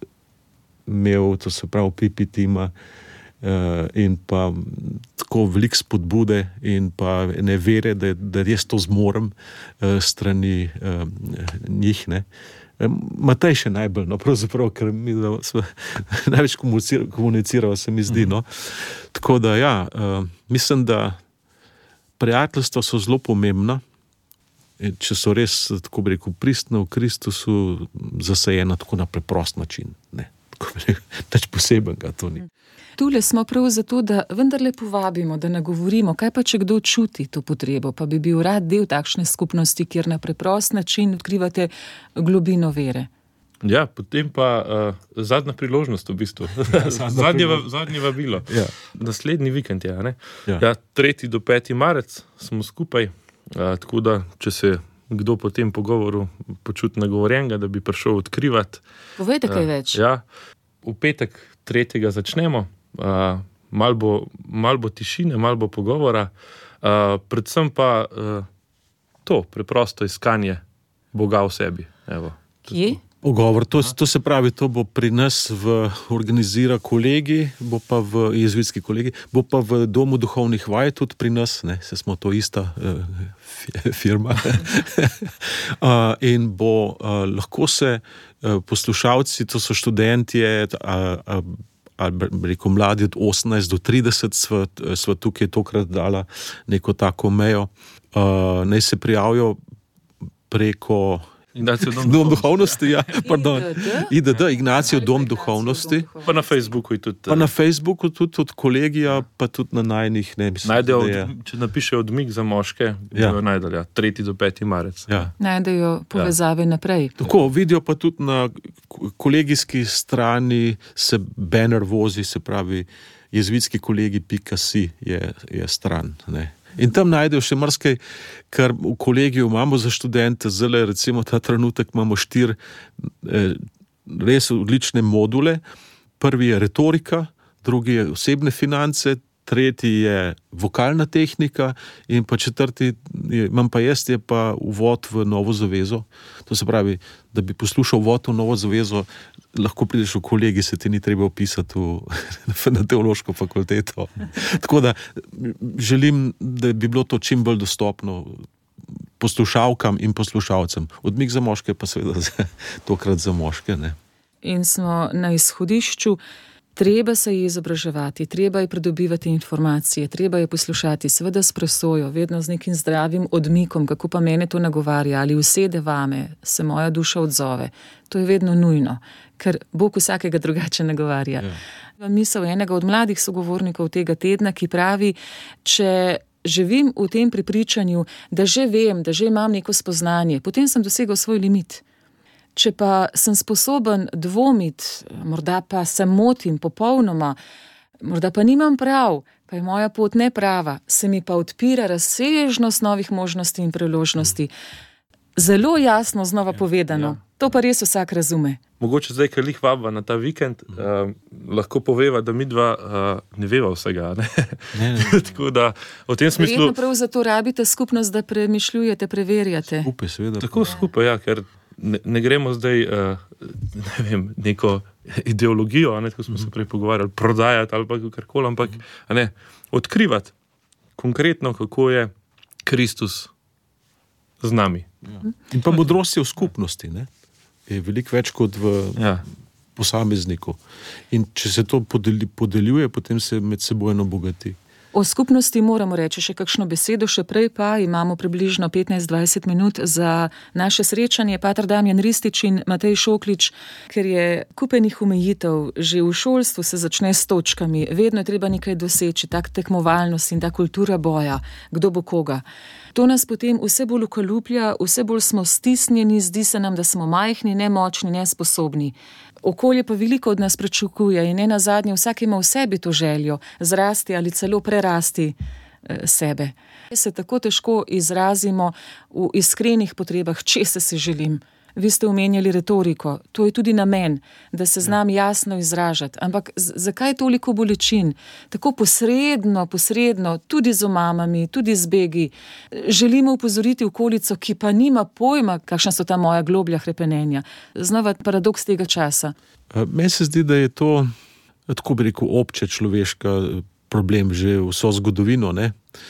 imel, to se pravi, P P Teama uh, in pa tako veliko spodbude in pa ne vere, da, da jaz to zmorem uh, strani uh, njih, ne. Matej še najbolj, no, pravzaprav, ker mi da smo največ komunicirali, se mi zdi, no. Tako da, ja, uh, mislim, da prijateljstva so zelo pomembna, če so res, tako bi rekel, pristno v Kristusu zasajena tako na preprost način, ne. Tako bi rekel, nič posebenega to ni. Tule smo prav zato, da vendarle povabimo, da nagovorimo, kaj pa če kdo čuti to potrebo, pa bi bil rad del takšne skupnosti, kjer na preprost način odkrivate globino vere. Ja, potem pa uh, zadnja priložnost v bistvu. zadnje, zadnje vabilo. Ja. Naslednji vikend je, ne? Ja. Ja, tretji do peti marec smo skupaj, uh, tako da, če se kdo po tem pogovoru počuti nagovorjenega, da bi prišel odkrivati. Povejte kaj več. Uh, ja, v petek tretjega začnemo, uh, malo bo, mal bo tišine, malo bo pogovora, uh, predvsem pa uh, to preprosto iskanje Boga v sebi. Evo. Kje? Pogovor, to, to se pravi, to bo pri nas v organizira kolegi, bo pa v jezuitski kolegi, bo pa v Domu duhovnih vaj tudi pri nas, ne, se smo to ista uh, firma. uh, in bo uh, lahko se uh, poslušalci, to so študentje, uh, uh, ali rekel mladi od osemnajst do trideset, sva, sva tukaj tokrat dala neko tako mejo, uh, naj se prijavijo preko Dom, dom duhovnosti, ja, pardon. I D D, Ignacijev dom duhovnosti. Pa na Facebooku je tudi. Pa na Facebooku tudi od kolegija, pa tudi na najnih, ne mislim. Najdejo, če napiše odmik za moške, ja. bojo najdali, ja, tretji do peti marec. Ja. Najdejo povezave ja. naprej. Tako, vidijo pa tudi na kolegijski strani se banner vozi, se pravi, jezuitski kolegi pika si je, je stran, ne. In tam najdejo še marsikaj, kar v kolegiju imamo za študente, zelo recimo ta trenutek imamo štiri eh, res odlične module. Prvi je retorika, drugi je osebne finance, tretji je vokalna tehnika in pa četrti, je, imam pa jaz, je pa uvod v Novo zavezo. To se pravi, da bi poslušal uvod v Novo zavezo, lahko prideš v kolegi, se ti ni treba upisati v, na teološko fakulteto. Tako da želim, da bi bilo to čim bolj dostopno poslušalkam in poslušalcem. Odmik za moške pa seveda tokrat za moške, ne. In smo na izhodišču Treba se je izobraževati, treba je pridobivati informacije, treba je poslušati, seveda s presojo, vedno z nekim zdravim odmikom, kako pa mene to nagovarja, ali usede vame, se moja duša odzove. To je vedno nujno, ker Bog vsakega drugače nagovarja. Ja. Misel enega od mladih sogovornikov tega tedna, ki pravi, če živim v tem prepričanju, da že vem, da že imam neko spoznanje, potem sem dosegel svoj limit. Če pa sem sposoben dvomiti, morda pa se motim popolnoma, morda pa nimam prav, pa je moja pot neprava, se mi pa odpira razsežnost novih možnosti in priložnosti. Zelo jasno znova ja, povedano. Ja. To pa res vsak razume. Mogoče zdaj, ker lih vaba na ta vikend, mm. uh, lahko poveva, da mi dva uh, ne veva vsega. Ne? Ne, ne, ne. Tako da v tem smislu... Verjetno prav zato rabite skupnost, da premišljujete, preverjate. Skupaj, seveda. Tako ja. skupaj, ja, ker ne, ne gremo zdaj uh, ne vem, neko ideologijo, ne, tako smo mm. se prej pogovarjali, prodajati ali pa karkoli, ampak mm. ne, odkrivati konkretno, kako je Kristus z nami. Ja. In pa modrost je v skupnosti, ne? Je veliko več kot v ja. posamezniku. In če se to podeli, podeljuje, potem se med sebojno bogati. O skupnosti moramo reči še kakšno besedo, še prej pa imamo približno petnajst do dvajset minut za naše srečanje. Pater Damjan Ristič in Matej Šoklič, ker je kupenih omejitev, že v šolstvu se začne s točkami, vedno je treba nekaj doseči, tak tekmovalnost in ta kultura boja, kdo bo koga. To nas potem vse bolj ukaluplja, vse bolj smo stisnjeni, zdi se nam, da smo majhni, nemočni, nesposobni. Okolje pa veliko od nas pričakuje in ne nazadnje vsak ima v sebi to željo, zrasti ali celo prerasti e, sebe. Se tako težko izrazimo v iskrenih potrebah, česa si želim. Vi ste omenjali retoriko, to je tudi namen, da se znam jasno izražati. Ampak z- zakaj toliko bolečin? Tako posredno, posredno, tudi z omamami, tudi z begi. Želimo upozoriti okolico, ki pa nima pojma, kakšna so ta moja globlja hrepenenja. Znova paradoks tega časa. Meni se zdi, da je to, tako bi rekel, obče človeška problem že vso zgodovino, ne?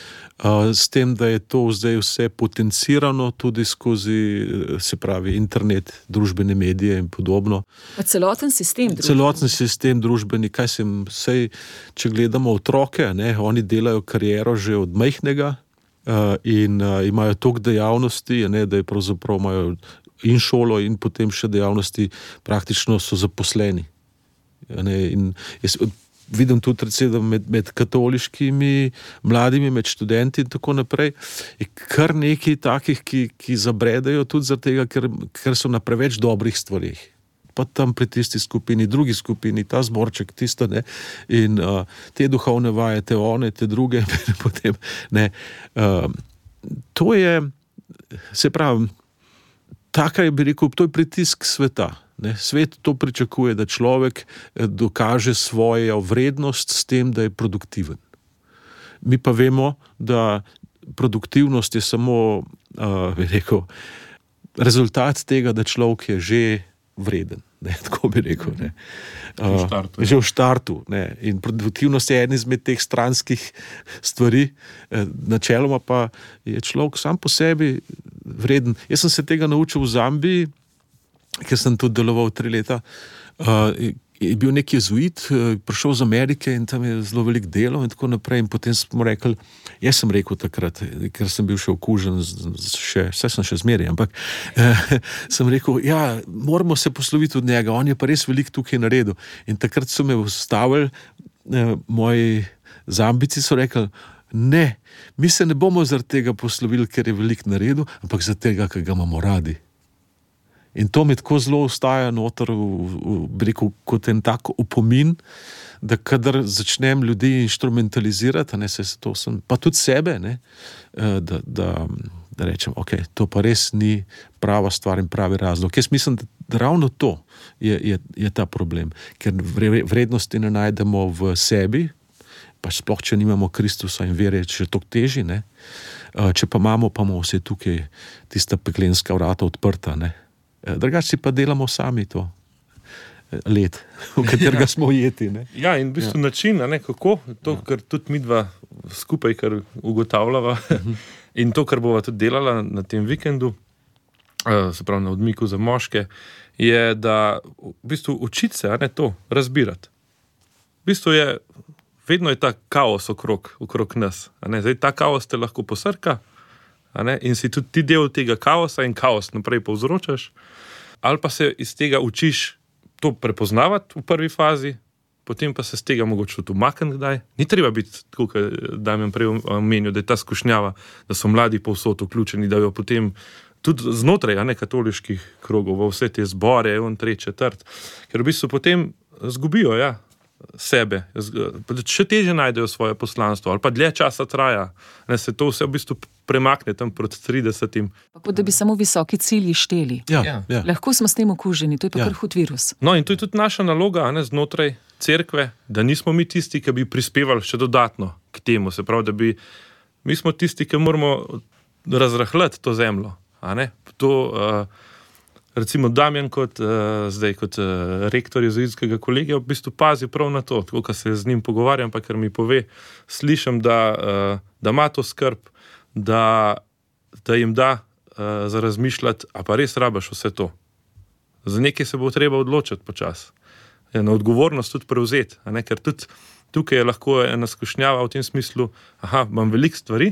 S tem, da je to zdaj vse potencirano tudi skozi, se pravi, internet, družbene medije in podobno. Pa celoten sistem družbeni. Celoten sistem družbeni, kaj sem, sej, če gledamo otroke, ne, oni delajo kariero že od majhnega uh, in uh, imajo toliko dejavnosti, ne, da je pravzaprav imajo in šolo in potem še dejavnosti, praktično so zaposleni. Ne, in jaz vidim tudi recimo med, med katoliškimi mladimi, med študenti in tako naprej, je kar nekaj takih, ki, ki zabredajo tudi zaradi tega, ker, ker so na preveč dobrih stvarih. Pa tam pri tisti skupini, drugi skupini, ta zborček, tisto, ne, in uh, te duhovne vaje, te one, te druge, potem, ne. Uh, to je, se pravi, taka je, bi rekel, to je pritisk sveta. Ne, svet to pričakuje, da človek dokaže svojo vrednost s tem, da je produktiven. Mi pa vemo, da produktivnost je samo, uh, bi rekel, rezultat tega, da človek je že vreden. Ne, tako bi rekel. Ne. Uh, že v štartu. Ne. In produktivnost je ena izmed teh stranskih stvari. Načeloma pa je človek sam po sebi vreden. Jaz sem se tega naučil v Zambiji, ker sem tudi deloval tri leta, uh, je bil nek jezuit, uh, prišel z Amerike in tam je zelo veliko delal in tako naprej in potem smo rekli, jaz sem rekel takrat, ker sem bil še okužen, še, vse sem še zmeraj, ampak uh, sem rekel, ja, moramo se posloviti od njega, on je pa res veliko tukaj naredil. In takrat so me ustavili, uh, moji Zambijci so rekli, ne, mi se ne bomo zaradi tega poslovili, ker je veliko naredil, ampak zaradi tega, ker ga imamo radi. In to mi tako zelo ostaja noter, bi rekel, kot en tak opomin, da kadar začnem ljudi inštrumentalizirati, ne, se to sem, pa tudi sebe, ne, da, da, da rečem, ok, to pa res ni prava stvar in pravi razlog. Jaz mislim, da ravno to je, je, je ta problem, ker vrednosti ne najdemo v sebi, pa sploh, če nimamo Kristusa in vere, če je to teži, ne, če pa imamo, pa imamo vse tukaj tista peklenska vrata odprta, ne. Drugače si pa delamo sami to let, v katerega ja. smo ujeti. Ne? Ja, in v bistvu ja. način, ne, kako, to, ja. kar tudi mi dva skupaj kar ugotavljava uh-huh. in to, kar bova tudi delala na tem vikendu, se pravi na odmiku za moške, je, da v bistvu učiti se, ne, to, razbirati. v bistvu je, vedno je ta kaos okrog, okrog nas. A ne? Zdaj, ta kaos te lahko posrka, a ne? In si tudi ti del tega kaosa in kaos naprej povzročaš, ali pa se iz tega učiš to prepoznavati v prvi fazi, potem pa se z tega mogoče tudi umakniti kdaj. Ni treba biti, tako kot Damjan prej omenil, da je ta skušnjava, da so mladi povsod vključeni, da jo potem tudi znotraj, a ne katoliških krogov, v vse te zbore, on tre četrt, ker v bistvu potem zgubijo, ja, sebe, še teže najdejo svoje poslanstvo, ali pa dlje časa traja, ne, se to vse v bistvu premakne tam proti tridesetim. Kot da bi samo visoki cilji šteli. Ja, Ja. ja. Lahko smo s tem okuženi, to je pa Ja. kar hud virus. No, in to je tudi naša naloga, a ne, znotraj cerkve, da nismo mi tisti, ki bi prispevali še dodatno k temu, se pravi, da bi, mi smo tisti, ki moramo razrahljati to zemljo, a ne, to, uh, recimo Damjan kot, uh, zdaj kot uh, rektor jezuitskega kolegija v bistvu pazi prav na to, tako, ko se z njim pogovarjam, pa ker mi pove, slišim, da, uh, da ima to skrb, da, da jim da uh, za razmišljati, a pa res rabaš vse to. Za nekaj se bo treba odločiti počas. Na odgovornost tudi prevzeti, a ne, ker tudi tukaj je lahko ena skušnjava v tem smislu, aha, imam veliko stvari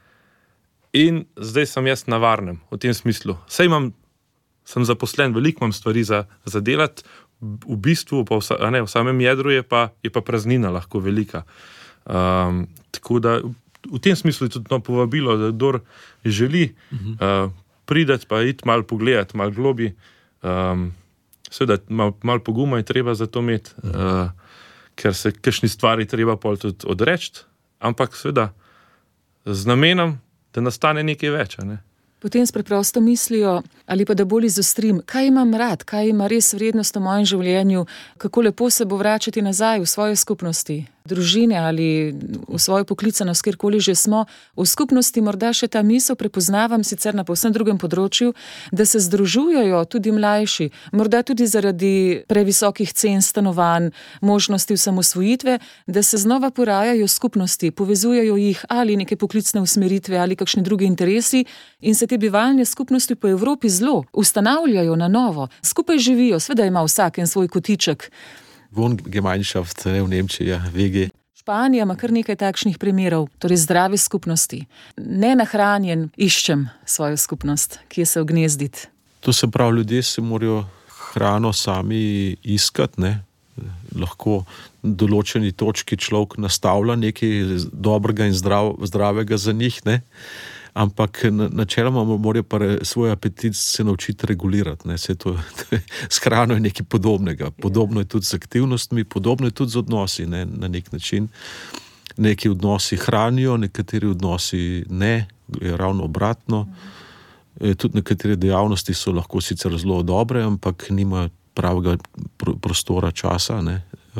in zdaj sem jaz na varnem v tem smislu. Saj imam, sem zaposlen, veliko imam stvari za, za delati, v bistvu, pa v, a ne, v samem jedru je pa, je pa praznina lahko velika. Um, tako da v tem smislu je tudi no, povabilo, da kdor želi uh-huh. uh, prideti pa iti malo pogledati, malo globi, um, seveda malo mal poguma je treba za to imeti, uh, ker se kakšni stvari treba pol tudi odreči, ampak seveda z namenom, da nastane nekaj več, a ne. Potem s preprosto mislijo, ali pa da bolj izostrim, kaj imam rad, kaj ima res vrednost v mojem življenju, kako lepo se bo vračati nazaj v svoje skupnosti, družine ali v svojo poklicanost, kjerkoli že smo. V skupnosti morda še ta misel prepoznavam, sicer na povsem drugem področju, da se združujejo tudi mlajši, morda tudi zaradi previsokih cen stanovanj, možnosti osamosvojitve, da se znova porajajo skupnosti, povezujejo jih ali neke poklicne usmeritve ali kakšni drugi interesi in se te bivalne skupnosti po Evropi zelo ustanavljajo na novo. Skupaj živijo, seveda ima vsak en svoj kotiček. Wohngemeinschaft v Nemčiji, ja, V G. Španija ima kar nekaj takšnih primerov, torej zdrave skupnosti. Nenahranjen iščem svojo skupnost, kje se ognezditi. To se pravi, ljudje se morajo hrano sami iskati, ne. Lahko v določeni točki človek nastavlja nekaj dobrega in zdrav, zdravega za njih, ne. Ampak načeloma morajo pa svoj apetit se naučiti regulirati. Ne. Se to, to je, s hrano je nekaj podobnega. Podobno je tudi z aktivnostmi, podobno je tudi z odnosi, ne, na nek način. Neki odnosi hranijo, nekateri odnosi ne, je ravno obratno. Tudi nekatere dejavnosti so lahko sicer zelo dobre, ampak nima pravega prostora, časa. Ne.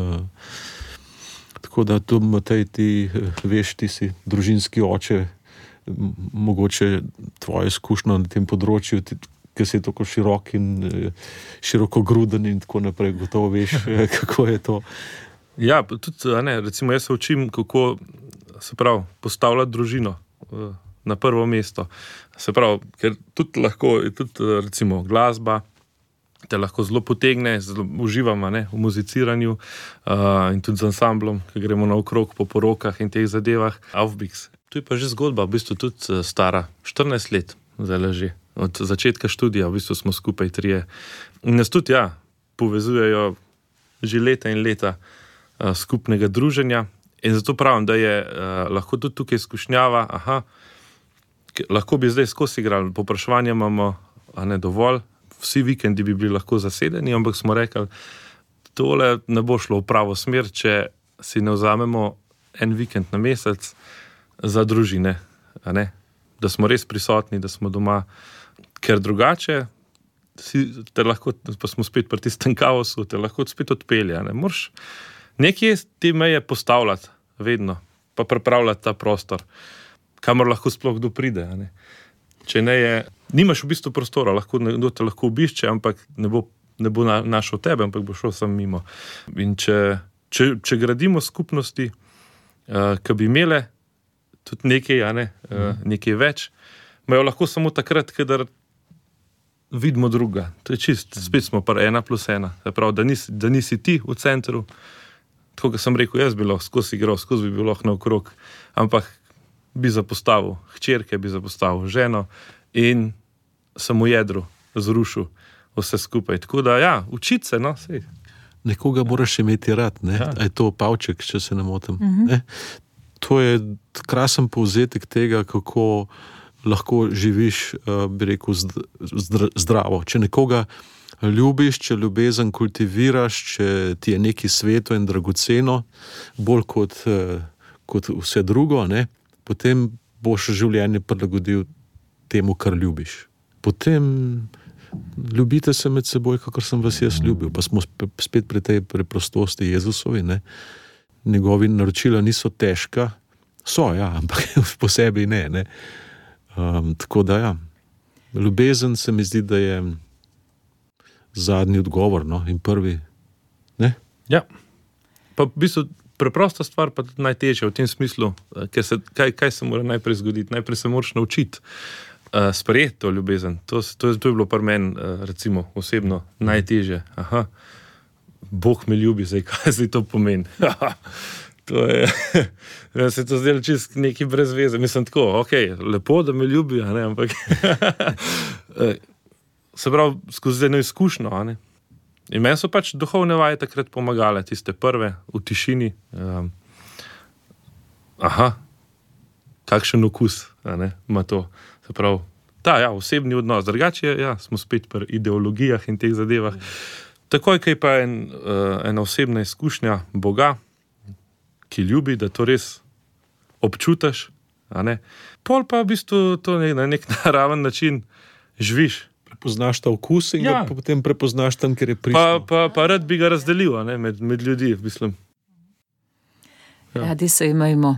Tako da tu, Matej, ti veš, ti si družinski oče, mogoče tvoje izkušnje na tem področju, ker si tako širok in širokogruden in tako naprej, gotovo veš, kako je to. Ja, tudi, a ne, recimo jaz se učim, kako se pravi, postavljati družino na prvo mesto. Se pravi, ker tudi lahko, tudi recimo glasba, te lahko zelo potegne, zelo uživam, a ne, v muziciranju uh, in tudi z ansamblom, ki gremo naokrog po porokah in teh zadevah. Aufbix. Tu je pa že zgodba, v bistvu tudi stara štirinajst let, zdaj leži. Od začetka študija, v bistvu smo skupaj trije. In nas tudi, ja, povezujejo že leta in leta uh, skupnega druženja. In zato pravim, da je uh, lahko tudi tukaj izkušnjava, aha, lahko bi zdaj skozi igrali, popraševanja imamo, a ne dovolj, vsi vikendi bi bili lahko zasedeni, ampak smo rekli, tole ne bo šlo v pravo smer, če si ne vzamemo en vikend na mesec za družine, a ne? Da smo res prisotni, da smo doma, ker drugače si, te lahko, pa smo spet pri tistem kaosu, te lahko spet odpelje, a ne? Moraš nekje te meje postavljati vedno, pa pripravljati ta prostor, kamor lahko sploh kdo pride, a ne? Če ne je, nimaš v bistvu prostora, lahko nekdo te lahko obišče, ampak ne bo, ne bo na, našel tebe, ampak bo šel sam mimo. In če, če, če gradimo skupnosti, uh, ki bi imele tudi nekaj, a ne, uh, nekaj več, imajo lahko samo takrat, kadar vidimo druga. To je čist, spet smo pa ena plus ena. Pravi, da, nisi, da nisi ti v centru, tako kot sem rekel, jaz bi lahko skozi igral, skozi bi bil lahko naokrog, ampak bi zapostavil hčerke, bi zapostavil ženo in sem v jedru zrušil vse skupaj. Tako da, ja, učiti se, no, sej. Nekoga moraš imeti rad, ne? Ja. A je to Pavček, če se ne motim. Uh-huh. Ne? To je krasen povzetek tega, kako lahko živiš, bi rekel, zdravo. Če nekoga ljubiš, če ljubezen kultiviraš, če ti je nekaj sveto in dragoceno, bolj kot, kot vse drugo, ne? Potem boš življenje prilagodil temu, kar ljubiš. Potem ljubite se med seboj, kakor sem vas jaz ljubil. Pa smo spet pri tej preprostosti Jezusovi, ne? Njegovi naročila niso težka, so, ja, ampak po sebi ne, ne? Um, tako da, ja, ljubezen se mi zdi, da je zadnji odgovor, no, in prvi, ne? Ja, pa v bistvu preprosta stvar, pa tudi najtežja v tem smislu, ker se, kaj, kaj se mora najprej zgoditi, najprej se moraš naučiti Uh, sprejeti to ljubezen. To, to, to je bilo pri meni, uh, recimo, osebno najtežje. Aha, Bog me ljubi, zdaj kaj zdaj to pomeni? To je, ja, se to zdelo čist nekaj brez veze. Mislim tako, ok, lepo, da me ljubi, a ne, ampak se pravi, skozi eno izkušnjo, a ne. In meni so pač duhovne vaje takrat pomagale, tiste prve, v tišini. Um, aha, kakšen okus, a ne, ima to. Se pravi, ta, ja, osebni odnos. Drugače, ja, smo spet pri ideologijah in teh zadevah. Takoj, kaj pa je en, uh, ena osebna izkušnja Boga, ki ljubi, da to res občutaš, a ne. Pol pa v bistvu to ne, na nek naraven način živiš. Prepoznaš ta okus in ja. Ga potem prepoznaš tam, ker je Pa, pristno. pa, pa rad bi ga razdelil, a ne, med, med ljudi, mislim. Ja, Radi se imajmo.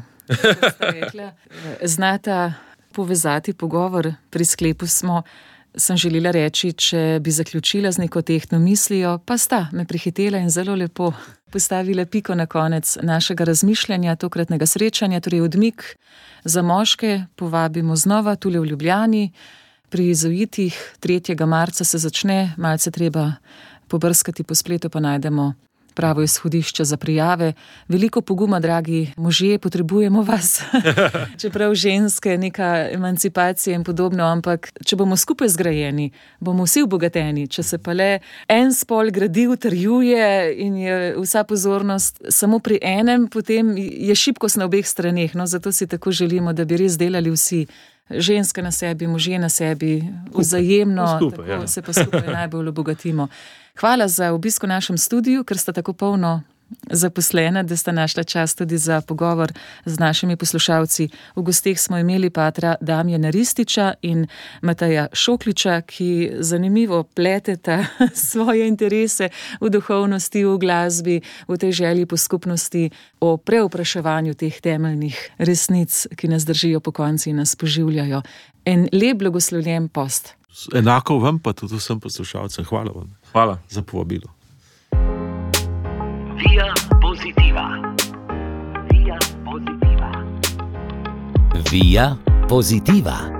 Znata povezati pogovor. Pri sklepu smo, sem želela reči, če bi zaključila z neko tehtno mislijo, pa sta me prihitela in zelo lepo postavila piko na konec našega razmišljanja, tokratnega srečanja, torej odmik za moške povabimo znova tule v Ljubljani. Pri Jezuitih tretjega marca se začne, malce treba pobrskati po spletu, pa najdemo pravo izhodišče za prijave. Veliko poguma, dragi možje, potrebujemo vas. Čeprav ženske, neka emancipacija in podobno, ampak če bomo skupaj zgrajeni, bomo vsi obogateni. Če se pa le en spol gradi, utrjuje in je vsa pozornost samo pri enem, potem je šibkost na obeh straneh. No, zato si tako želimo, da bi res delali vsi. Ženske na sebi, možje na sebi, vzajemno, skupaj, tako ja. Se pa skupaj najbolj obogatimo. Hvala za obisk v našem studiu, ker sta tako polno zaposlena, da sta našla čas tudi za pogovor z našimi poslušalci. V gosteh smo imeli patra Damjana Rističa in Mateja Šokliča, ki zanimivo pleteta svoje interese v duhovnosti, v glasbi, v tej želji po skupnosti, o preopraševanju teh temeljnih resnic, ki nas držijo po konci in nas poživljajo. En lep blagoslovljen post. Enako vam, pa tudi vsem poslušalcem. Hvala vam. Hvala za povabilo. Via Positiva. Via Positiva. Via Positiva.